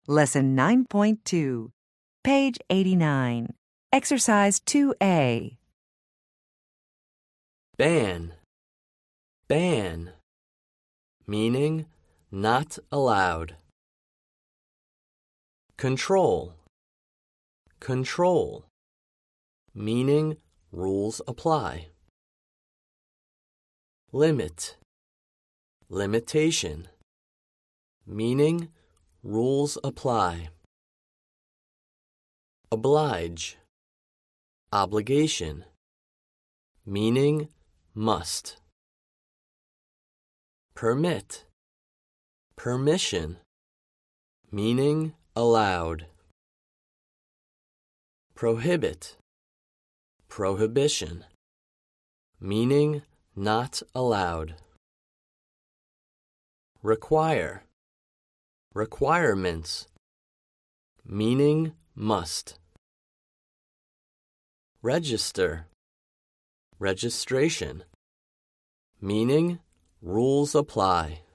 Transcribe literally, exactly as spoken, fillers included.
Lesson nine point two, page eighty-nine. Exercise two A. Ban. Ban. Meaning not allowed. Control. Control. Meaning rules apply. Limit. Limitation. Meaning rules apply. Oblige. Obligation. Meaning must. Permit. Permission. Meaning allowed. Prohibit. Prohibition. Meaning not allowed. Require. Requirements. Meaning must. Register. Registration. Meaning rules apply.